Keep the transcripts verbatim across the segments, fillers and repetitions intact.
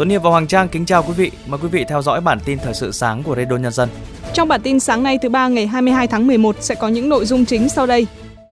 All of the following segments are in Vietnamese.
Tuấn Hiệp và Hoàng Trang kính chào quý vị. Mời quý vị theo dõi bản tin thời sự sáng của Radio Nhân dân. Trong bản tin sáng nay thứ ba ngày hai mươi hai tháng mười một sẽ có những nội dung chính sau đây.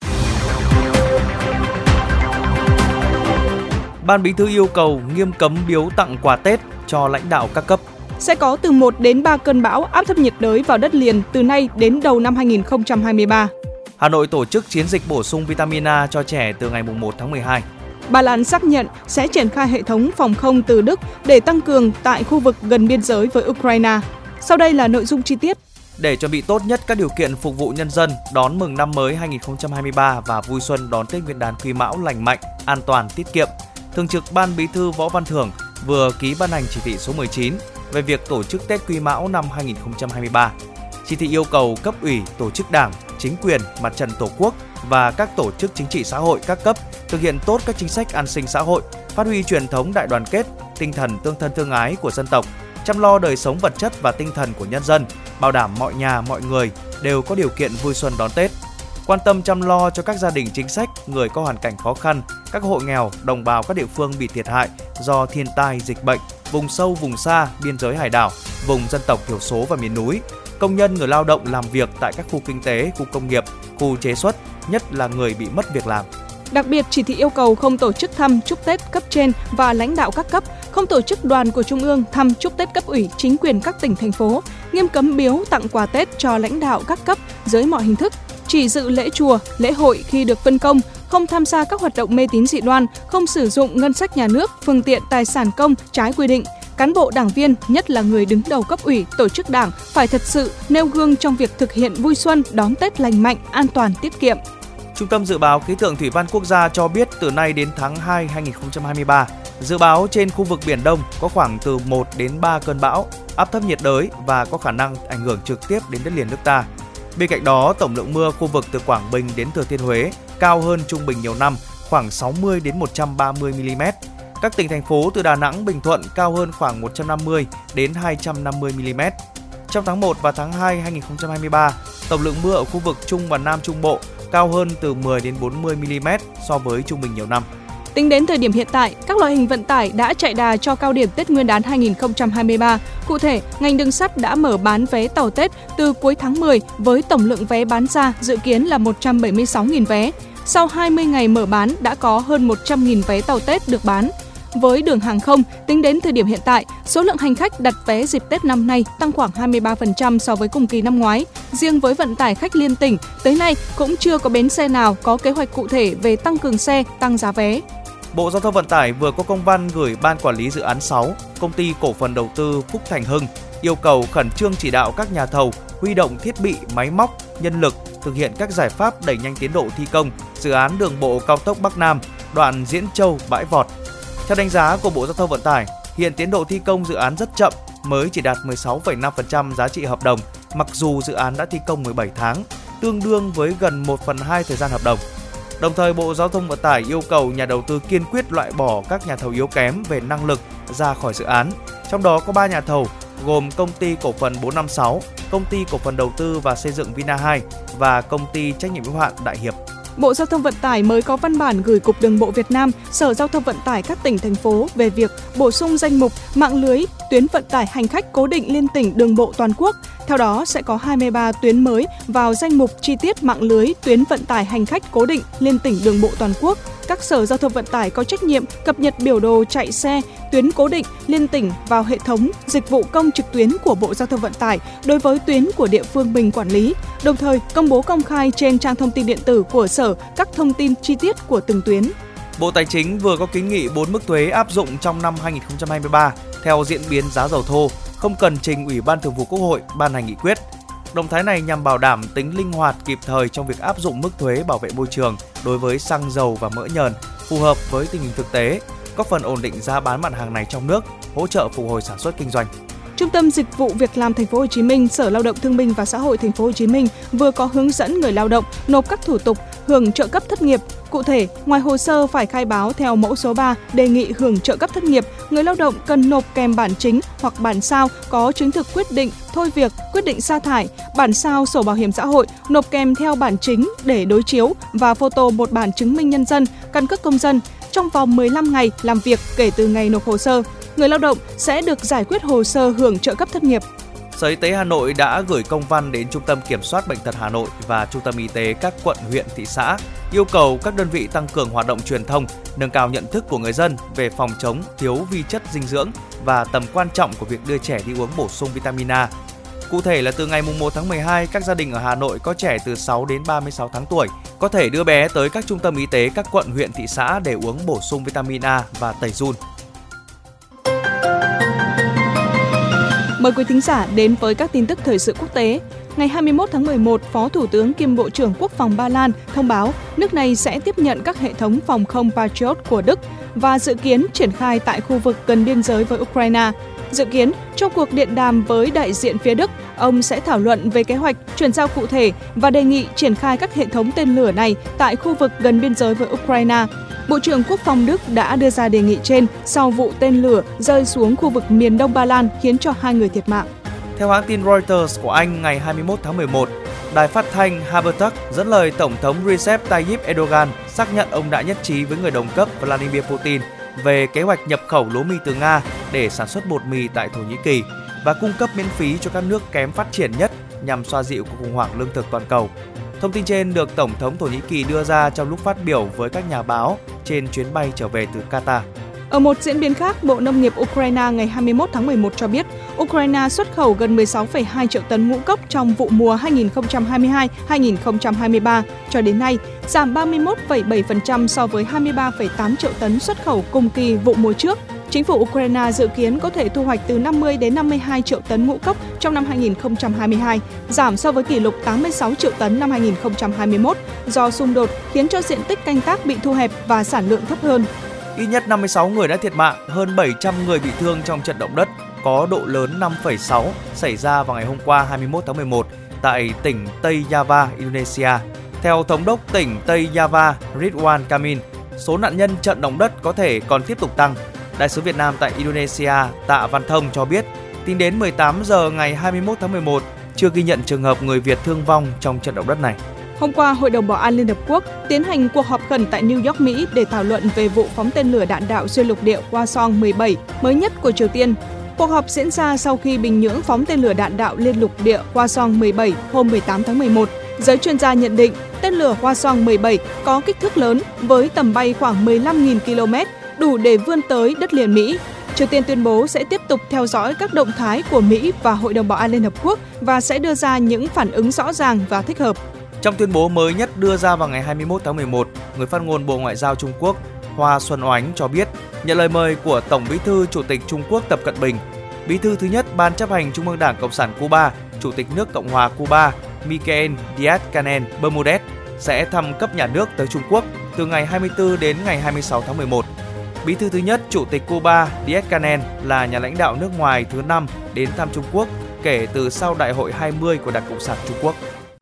Ban Bí thư yêu cầu nghiêm cấm biếu tặng quà Tết cho lãnh đạo các cấp. Sẽ có từ một đến ba cơn bão áp thấp nhiệt đới vào đất liền từ nay đến đầu năm hai nghìn không trăm hai mươi ba. Hà Nội tổ chức chiến dịch bổ sung vitamin A cho trẻ từ ngày mùng một tháng mười hai. Ba Lan xác nhận sẽ triển khai hệ thống phòng không từ Đức để tăng cường tại khu vực gần biên giới với Ukraine. Sau đây là nội dung chi tiết. Để chuẩn bị tốt nhất các điều kiện phục vụ nhân dân đón mừng năm mới hai nghìn không trăm hai mươi ba và vui xuân đón Tết Nguyên đán Quý Mão lành mạnh, an toàn, tiết kiệm, Thường trực Ban Bí thư Võ Văn Thưởng vừa ký ban hành chỉ thị số mười chín về việc tổ chức Tết Quý Mão năm hai nghìn không trăm hai mươi ba. Chỉ thị yêu cầu cấp ủy, tổ chức đảng, chính quyền, mặt trận Tổ quốc và các tổ chức chính trị xã hội các cấp thực hiện tốt các chính sách an sinh xã hội, phát huy truyền thống đại đoàn kết, tinh thần tương thân tương ái của dân tộc, chăm lo đời sống vật chất và tinh thần của nhân dân, bảo đảm mọi nhà, mọi người đều có điều kiện vui xuân đón Tết. Quan tâm chăm lo cho các gia đình chính sách, người có hoàn cảnh khó khăn, các hộ nghèo, đồng bào các địa phương bị thiệt hại do thiên tai, dịch bệnh, vùng sâu, vùng xa, biên giới hải đảo, vùng dân tộc thiểu số và miền núi, công nhân, người lao động làm việc tại các khu kinh tế, khu công nghiệp, khu chế xuất, nhất là người bị mất việc làm. Đặc biệt, chỉ thị yêu cầu không tổ chức thăm chúc Tết cấp trên và lãnh đạo các cấp, không tổ chức đoàn của Trung ương thăm chúc Tết cấp ủy, chính quyền các tỉnh, thành phố, nghiêm cấm biếu tặng quà Tết cho lãnh đạo các cấp dưới mọi hình thức, chỉ dự lễ chùa, lễ hội khi được phân công, không tham gia các hoạt động mê tín dị đoan, không sử dụng ngân sách nhà nước, phương tiện tài sản công trái quy định. Cán bộ đảng viên, nhất là người đứng đầu cấp ủy, tổ chức đảng, phải thật sự nêu gương trong việc thực hiện vui xuân đón Tết lành mạnh, an toàn, tiết kiệm. Trung tâm Dự báo Khí tượng Thủy văn Quốc gia cho biết từ nay đến tháng hai năm hai nghìn không trăm hai mươi ba, dự báo trên khu vực Biển Đông có khoảng từ một đến ba cơn bão, áp thấp nhiệt đới và có khả năng ảnh hưởng trực tiếp đến đất liền nước ta. Bên cạnh đó, tổng lượng mưa khu vực từ Quảng Bình đến Thừa Thiên Huế cao hơn trung bình nhiều năm, khoảng sáu mươi đến một trăm ba mươi mi-li-mét. Các tỉnh, thành phố từ Đà Nẵng, Bình Thuận cao hơn khoảng một trăm năm mươi đến hai trăm năm mươi mi-li-mét. Trong tháng một và tháng hai năm hai nghìn không trăm hai mươi ba, tổng lượng mưa ở khu vực Trung và Nam Trung Bộ cao hơn từ mười đến bốn mươi mi-li-mét so với trung bình nhiều năm. Tính đến thời điểm hiện tại, các loại hình vận tải đã chạy đà cho cao điểm Tết Nguyên đán hai nghìn không trăm hai mươi ba. Cụ thể, ngành đường sắt đã mở bán vé tàu Tết từ cuối tháng mười với tổng lượng vé bán ra dự kiến là một trăm bảy mươi sáu nghìn vé. Sau hai mươi ngày mở bán đã có hơn một trăm nghìn vé tàu Tết được bán. Với đường hàng không, tính đến thời điểm hiện tại, số lượng hành khách đặt vé dịp Tết năm nay tăng khoảng hai mươi ba phần trăm so với cùng kỳ năm ngoái. Riêng với vận tải khách liên tỉnh, tới nay cũng chưa có bến xe nào có kế hoạch cụ thể về tăng cường xe, tăng giá vé. Bộ Giao thông Vận tải vừa có công văn gửi Ban Quản lý Dự án sáu, Công ty Cổ phần Đầu tư Phúc Thành Hưng, yêu cầu khẩn trương chỉ đạo các nhà thầu huy động thiết bị, máy móc, nhân lực, thực hiện các giải pháp đẩy nhanh tiến độ thi công dự án đường bộ cao tốc Bắc Nam, đoạn Diễn Châu - Bãi Vọt. Theo đánh giá của Bộ Giao thông Vận tải, hiện tiến độ thi công dự án rất chậm, mới chỉ đạt mười sáu phẩy năm phần trăm giá trị hợp đồng, mặc dù dự án đã thi công mười bảy tháng, tương đương với gần một phần hai thời gian hợp đồng. Đồng thời, Bộ Giao thông Vận tải yêu cầu nhà đầu tư kiên quyết loại bỏ các nhà thầu yếu kém về năng lực ra khỏi dự án. Trong đó có ba nhà thầu gồm Công ty Cổ phần bốn năm sáu, Công ty Cổ phần Đầu tư và Xây dựng Vina hai và Công ty Trách nhiệm hữu hạn Đại Hiệp. Bộ Giao thông Vận tải mới có văn bản gửi Cục Đường bộ Việt Nam, Sở Giao thông Vận tải các tỉnh, thành phố về việc bổ sung danh mục mạng lưới tuyến vận tải hành khách cố định liên tỉnh đường bộ toàn quốc. Theo đó, sẽ có hai mươi ba tuyến mới vào danh mục chi tiết mạng lưới tuyến vận tải hành khách cố định liên tỉnh đường bộ toàn quốc. Các sở giao thông vận tải có trách nhiệm cập nhật biểu đồ chạy xe tuyến cố định liên tỉnh vào hệ thống dịch vụ công trực tuyến của Bộ Giao thông Vận tải đối với tuyến của địa phương mình quản lý, đồng thời công bố công khai trên trang thông tin điện tử của sở các thông tin chi tiết của từng tuyến. Bộ Tài chính vừa có kiến nghị bốn mức thuế áp dụng trong năm hai nghìn không trăm hai mươi ba theo diễn biến giá dầu thô, không cần trình Ủy ban Thường vụ Quốc hội ban hành nghị quyết. Động thái này nhằm bảo đảm tính linh hoạt kịp thời trong việc áp dụng mức thuế bảo vệ môi trường đối với xăng dầu và mỡ nhờn, phù hợp với tình hình thực tế, góp phần ổn định giá bán mặt hàng này trong nước, hỗ trợ phục hồi sản xuất kinh doanh. Trung tâm Dịch vụ Việc làm Thành phố Hồ Chí Minh, Sở Lao động Thương binh và Xã hội Thành phố Hồ Chí Minh vừa có hướng dẫn người lao động nộp các thủ tục hưởng trợ cấp thất nghiệp. Cụ thể, ngoài hồ sơ phải khai báo theo mẫu số ba đề nghị hưởng trợ cấp thất nghiệp, người lao động cần nộp kèm bản chính hoặc bản sao có chứng thực quyết định thôi việc, quyết định sa thải, bản sao sổ bảo hiểm xã hội nộp kèm theo bản chính để đối chiếu và photo một bản chứng minh nhân dân, căn cước công dân trong vòng mười lăm ngày làm việc kể từ ngày nộp hồ sơ. người lao động sẽ được giải quyết hồ sơ hưởng trợ cấp thất nghiệp. Sở Y tế Hà Nội đã gửi công văn đến Trung tâm Kiểm soát Bệnh tật Hà Nội và Trung tâm Y tế các quận, huyện, thị xã yêu cầu các đơn vị tăng cường hoạt động truyền thông, nâng cao nhận thức của người dân về phòng chống thiếu vi chất dinh dưỡng và tầm quan trọng của việc đưa trẻ đi uống bổ sung vitamin A. Cụ thể là từ ngày mùng một tháng mười hai, các gia đình ở Hà Nội có trẻ từ sáu đến ba mươi sáu tháng tuổi có thể đưa bé tới các trung tâm y tế các quận, huyện, thị xã để uống bổ sung vitamin A và tẩy giun. Mời quý thính giả đến với các tin tức thời sự quốc tế. Ngày hai mươi mốt tháng mười một, Phó Thủ tướng kiêm Bộ trưởng Quốc phòng Ba Lan thông báo nước này sẽ tiếp nhận các hệ thống phòng không Patriot của Đức và dự kiến triển khai tại khu vực gần biên giới với Ukraine. Dự kiến, trong cuộc điện đàm với đại diện phía Đức, ông sẽ thảo luận về kế hoạch chuyển giao cụ thể và đề nghị triển khai các hệ thống tên lửa này tại khu vực gần biên giới với Ukraine. Bộ trưởng Quốc phòng Đức đã đưa ra đề nghị trên sau vụ tên lửa rơi xuống khu vực miền đông Ba Lan khiến cho hai người thiệt mạng. Theo hãng tin Reuters của Anh ngày hai mươi mốt tháng mười một, đài phát thanh Haberturk dẫn lời Tổng thống Recep Tayyip Erdogan xác nhận ông đã nhất trí với người đồng cấp Vladimir Putin về kế hoạch nhập khẩu lúa mì từ Nga để sản xuất bột mì tại Thổ Nhĩ Kỳ và cung cấp miễn phí cho các nước kém phát triển nhất nhằm xoa dịu cuộc khủng hoảng lương thực toàn cầu. Thông tin trên được Tổng thống Thổ Nhĩ Kỳ đưa ra trong lúc phát biểu với các nhà báo trên chuyến bay trở về từ Qatar. Ở một diễn biến khác, Bộ Nông nghiệp Ukraine ngày hai mươi mốt tháng mười một cho biết Ukraine xuất khẩu gần mười sáu phẩy hai triệu tấn ngũ cốc trong vụ mùa hai nghìn không trăm hai mươi hai hai nghìn không trăm hai mươi ba. Cho đến nay, giảm ba mươi mốt phẩy bảy phần trăm so với hai mươi ba phẩy tám triệu tấn xuất khẩu cùng kỳ vụ mùa trước. Chính phủ Ukraine dự kiến có thể thu hoạch từ năm mươi đến năm mươi hai triệu tấn ngũ cốc trong năm hai nghìn không trăm hai mươi hai, giảm so với kỷ lục tám mươi sáu triệu tấn năm hai nghìn không trăm hai mươi mốt do xung đột khiến cho diện tích canh tác bị thu hẹp và sản lượng thấp hơn. Ít nhất năm mươi sáu người đã thiệt mạng, hơn bảy trăm người bị thương trong trận động đất có độ lớn năm phẩy sáu xảy ra vào ngày hôm qua hai mươi mốt tháng mười một tại tỉnh Tây Java, Indonesia. Theo Thống đốc tỉnh Tây Java Ridwan Kamil, số nạn nhân trận động đất có thể còn tiếp tục tăng. Đại sứ Việt Nam tại Indonesia Tạ Văn Thông cho biết, tính đến mười tám giờ ngày hai mươi mốt tháng mười một, chưa ghi nhận trường hợp người Việt thương vong trong trận động đất này. Hôm qua, Hội đồng Bảo an Liên Hợp Quốc tiến hành cuộc họp khẩn tại New York, Mỹ để thảo luận về vụ phóng tên lửa đạn đạo xuyên lục địa Hwasong mười bảy mới nhất của Triều Tiên. Cuộc họp diễn ra sau khi Bình Nhưỡng phóng tên lửa đạn đạo liên lục địa Hwasong mười bảy hôm mười tám tháng mười một. Giới chuyên gia nhận định tên lửa Hwasong mười bảy có kích thước lớn với tầm bay khoảng mười lăm nghìn ki lô mét, đủ để vươn tới đất liền Mỹ. Triều Tiên tuyên bố sẽ tiếp tục theo dõi các động thái của Mỹ và Hội đồng Bảo an Liên Hợp Quốc và sẽ đưa ra những phản ứng rõ ràng và thích hợp. Trong tuyên bố mới nhất đưa ra vào ngày hai mươi mốt tháng mười một, người phát ngôn Bộ Ngoại giao Trung Quốc Hoa Xuân Oánh cho biết, nhận lời mời của Tổng Bí thư Chủ tịch Trung Quốc Tập Cận Bình, Bí thư thứ nhất Ban chấp hành Trung ương Đảng Cộng sản Cuba, Chủ tịch nước Cộng hòa Cuba Miguel Díaz-Canel Bermudez sẽ thăm cấp nhà nước tới Trung Quốc từ ngày hai mươi tư đến ngày hai mươi sáu tháng mười một. Bí thư thứ nhất Chủ tịch Cuba Díaz-Canel là nhà lãnh đạo nước ngoài thứ năm đến thăm Trung Quốc kể từ sau Đại hội hai mươi của Đảng Cộng sản Trung Quốc.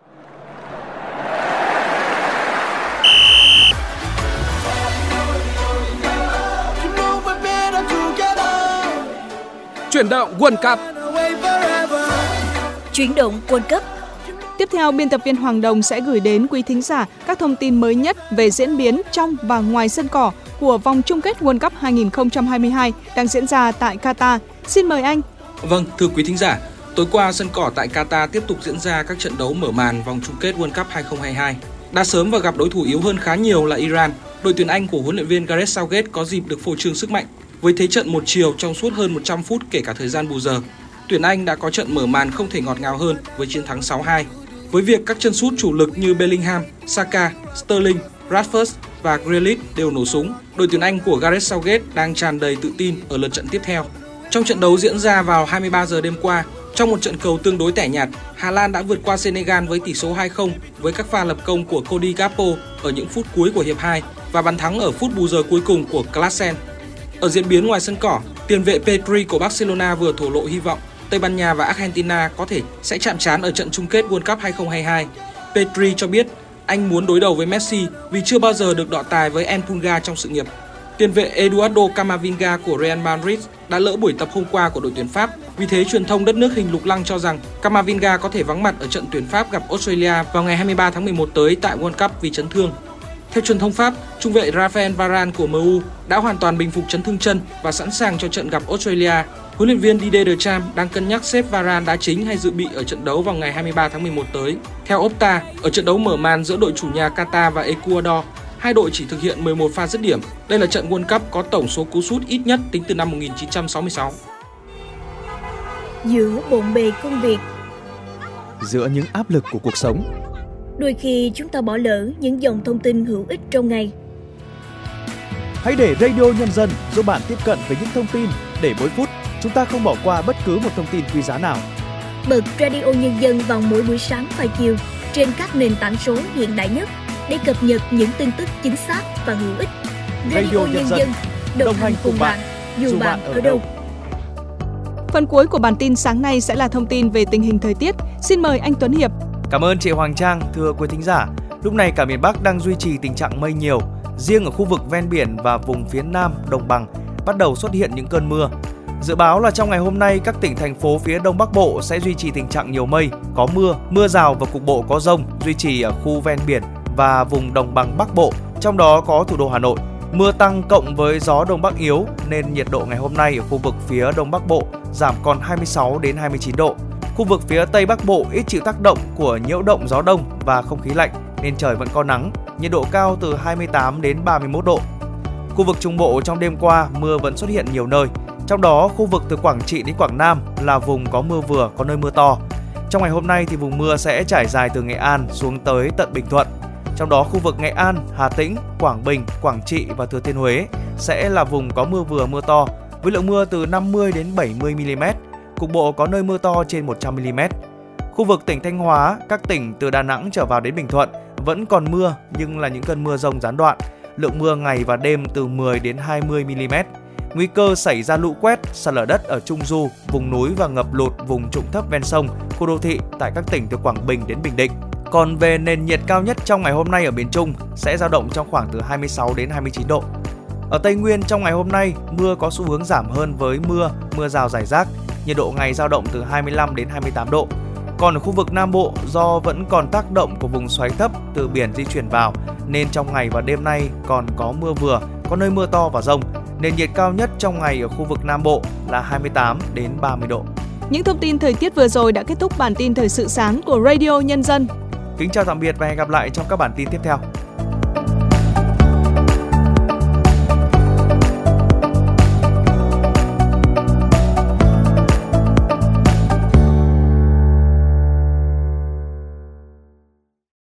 Chuyển động World Cup. Chuyển động World Cup. Tiếp theo, biên tập viên Hoàng Đồng sẽ gửi đến quý thính giả các thông tin mới nhất về diễn biến trong và ngoài sân cỏ của vòng chung kết World Cup hai không hai hai đang diễn ra tại Qatar. Xin mời anh. Vâng, thưa quý thính giả, tối qua sân cỏ tại Qatar tiếp tục diễn ra các trận đấu mở màn vòng chung kết World Cup hai không hai hai. Đã sớm và gặp đối thủ yếu hơn khá nhiều là Iran. Đội tuyển Anh của huấn luyện viên Gareth Southgate có dịp được phô trương sức mạnh với thế trận một chiều trong suốt hơn một trăm phút kể cả thời gian bù giờ. Tuyển Anh đã có trận mở màn không thể ngọt ngào hơn với chiến thắng sáu hai. Với việc các chân sút chủ lực như Bellingham, Saka, Sterling, Rashford và Grealish đều nổ súng, đội tuyển Anh của Gareth Southgate đang tràn đầy tự tin ở lượt trận tiếp theo. Trong trận đấu diễn ra vào hai mươi ba giờ đêm qua, trong một trận cầu tương đối tẻ nhạt, Hà Lan đã vượt qua Senegal với tỷ số hai không với các pha lập công của Cody Gakpo ở những phút cuối của hiệp hai và bàn thắng ở phút bù giờ cuối cùng của Klaassen. Ở diễn biến ngoài sân cỏ, tiền vệ Pedri của Barcelona vừa thổ lộ hy vọng Tây Ban Nha và Argentina có thể sẽ chạm trán ở trận chung kết World Cup hai không hai hai. Pedri cho biết anh muốn đối đầu với Messi vì chưa bao giờ được đọ tài với El Pulga trong sự nghiệp. Tiền vệ Eduardo Camavinga của Real Madrid đã lỡ buổi tập hôm qua của đội tuyển Pháp, vì thế truyền thông đất nước hình lục lăng cho rằng Camavinga có thể vắng mặt ở trận tuyển Pháp gặp Australia vào ngày hai mươi ba tháng mười một tới tại World Cup vì chấn thương. Theo truyền thông Pháp, trung vệ Raphael Varane của em u đã hoàn toàn bình phục chấn thương chân và sẵn sàng cho trận gặp Australia. Huấn luyện viên Didier Deschamps đang cân nhắc xếp Varane đá chính hay dự bị ở trận đấu vào ngày hai mươi ba tháng mười một tới. Theo Opta, ở trận đấu mở màn giữa đội chủ nhà Qatar và Ecuador, hai đội chỉ thực hiện mười một pha dứt điểm. Đây là trận World Cup có tổng số cú sút ít nhất tính từ năm một nghìn chín trăm sáu mươi sáu. Giữa bộn bề công việc, giữa những áp lực của cuộc sống, đôi khi chúng ta bỏ lỡ những dòng thông tin hữu ích trong ngày. Hãy để Radio Nhân dân giúp bạn tiếp cận với những thông tin để mỗi phút chúng ta không bỏ qua bất cứ một thông tin quý giá nào. Bật Radio Nhân dân vào mỗi buổi sáng và chiều trên các nền tảng số hiện đại nhất để cập nhật những tin tức chính xác và hữu ích. Radio, Radio Nhân dân, đồng, đồng hành cùng bạn, bạn dù bạn ở đâu. Phần cuối của bản tin sáng nay sẽ là thông tin về tình hình thời tiết. Xin mời anh Tuấn Hiệp. Cảm ơn chị Hoàng Trang. Thưa quý thính giả, lúc này cả miền Bắc đang duy trì tình trạng mây nhiều. Riêng ở khu vực ven biển và vùng phía Nam, đồng bằng bắt đầu xuất hiện những cơn mưa. Dự báo là trong ngày hôm nay, các tỉnh thành phố phía Đông Bắc Bộ sẽ duy trì tình trạng nhiều mây, có mưa, mưa rào và cục bộ có dông, duy trì ở khu ven biển và vùng đồng bằng Bắc Bộ, trong đó có thủ đô Hà Nội. Mưa tăng cộng với gió Đông Bắc yếu nên nhiệt độ ngày hôm nay ở khu vực phía Đông Bắc Bộ giảm còn hai mươi sáu đến hai mươi chín độ. Khu vực phía Tây Bắc Bộ ít chịu tác động của nhiễu động gió đông và không khí lạnh nên trời vẫn có nắng, nhiệt độ cao từ hai mươi tám đến ba mươi mốt độ. Khu vực Trung Bộ trong đêm qua mưa vẫn xuất hiện nhiều nơi, trong đó khu vực từ Quảng Trị đến Quảng Nam là vùng có mưa vừa, có nơi mưa to. Trong ngày hôm nay thì vùng mưa sẽ trải dài từ Nghệ An xuống tới tận Bình Thuận. Trong đó khu vực Nghệ An, Hà Tĩnh, Quảng Bình, Quảng Trị và Thừa Thiên Huế sẽ là vùng có mưa vừa mưa to với lượng mưa từ năm mươi đến bảy mươi mi-li-mét, cục bộ có nơi mưa to trên một trăm mi-li-mét. Khu vực tỉnh Thanh Hóa, các tỉnh từ Đà Nẵng trở vào đến Bình Thuận vẫn còn mưa nhưng là những cơn mưa dông gián đoạn, lượng mưa ngày và đêm từ mười đến hai mươi mi-li-mét. Nguy cơ xảy ra lũ quét, sạt lở đất ở Trung Du, vùng núi và ngập lụt vùng trũng thấp ven sông, khu đô thị tại các tỉnh từ Quảng Bình đến Bình Định. Còn về nền nhiệt cao nhất trong ngày hôm nay ở miền Trung sẽ dao động trong khoảng từ hai mươi sáu đến hai mươi chín độ. Ở Tây Nguyên trong ngày hôm nay, mưa có xu hướng giảm hơn với mưa, mưa rào rải rác, nhiệt độ ngày dao động từ hai mươi lăm đến hai mươi tám độ. Còn ở khu vực Nam Bộ, do vẫn còn tác động của vùng xoáy thấp từ biển di chuyển vào nên trong ngày và đêm nay còn có mưa vừa, có nơi mưa to và dông. Nền nhiệt cao nhất trong ngày ở khu vực Nam Bộ là hai mươi tám đến ba mươi độ. Những thông tin thời tiết vừa rồi đã kết thúc bản tin thời sự sáng của Radio Nhân dân. Kính chào tạm biệt và hẹn gặp lại trong các bản tin tiếp theo.